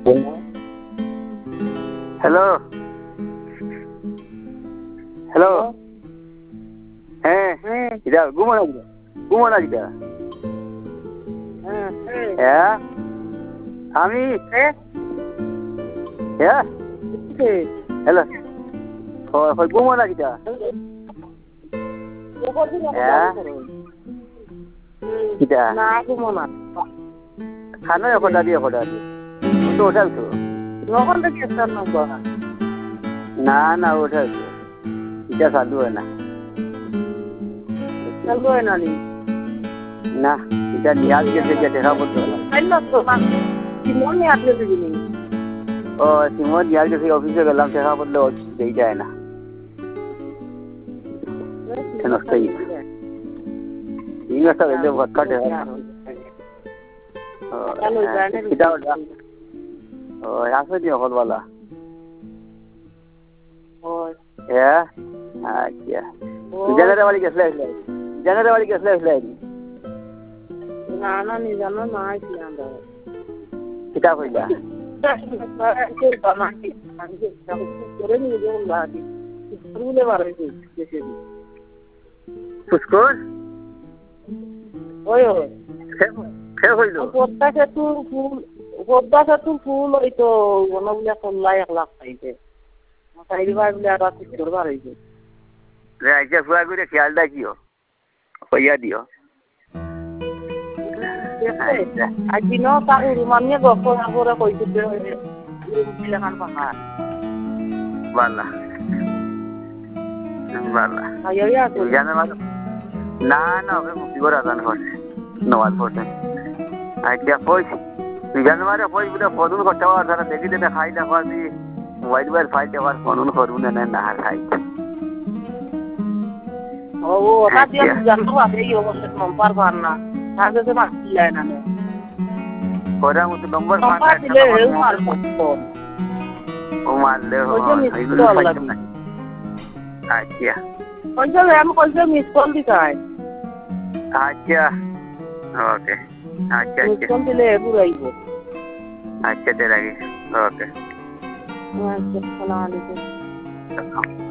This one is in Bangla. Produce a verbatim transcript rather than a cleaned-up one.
হ্যালো হ্যালো হ্যাঁ এটা ঘুমো না ঘুমো না যেটা হ্যাঁ আমি হ্যাঁ হ্যালো ঘুমো না যেটা কিটা না ঘুমো না খানো একটা দিয়ে একটা দিয়ে তো ওঠাল তো যখন থেকে একটা নম্বর না না ওঠাল তো এটা চালু হয় না চালু হয় না নি না এটা নিয়াজ গেছে যে দেখা করতে হবে আইলো তো সিমন নিয়াজ গেছে কি ও সিমন নিয়াজ গেছে অফিসে গেলাম দেখা করলে দেই যায় না নষ্ট হয়ে গেছে ঠিক আছে এই যে ভটকা দেখা চালু যায় না এটা ওটা ও আসে দিও হলওয়ালা ও হ্যাঁ আচ্ছা জানারে বাড়ি গেছলে জানারে বাড়ি গেছলে আসলে না না নি জানো না আইছি আমরা কিটা কইলা পুষ্কর ওই ওই খেয়ে হইল পদ্মা সেতুর ফুল পদ্মা সেতুর ফুল ওই তো গণগুলা কল্লা এক লাখ পাইছে চারিবার বলে আর করবার হয়েছে রে আইসা ফুয়া করে খেয়াল রাখিও কইয়া দিও আর দিনও তার রুমানিয়ে গপ করে কইছে লেখান পাখা বালা বালা জানে মানে না না ওকে মুক্তি করে আদান করছে নওয়াজ পড়ছে আচ্ছা কইছি জানে মানে কই বলে ফোন করতে পার তারা দেখি দেবে খাই দেখো আমি মোবাইল মোবাইল ফাইল দেওয়ার ফোন করবো না না খাই ও ওটা দিয়ে জানতো আপনি এই অবস্থা নম্বর পার না আগে তো বাকি যায় না ওরা মতো নম্বর নম্বর দিলে হেউ মারবো ও মারলে ও এইগুলো পাইতাম না আচ্ছা কইছো আমি কইছো মিস কল দিতাই আচ্ছা ওকে আচ্ছা মিস কল দিলে বুড়াইবো আচ্ছা তে রাখি ওকে আচ্ছা আসসালামু আলাইকুম